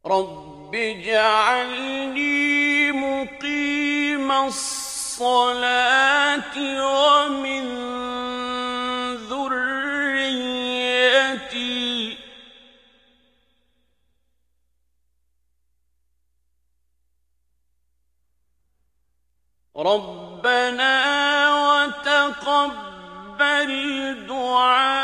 رب اجعلني مقيم الصلاة ومن ذريتي ربنا وتقبل دعاء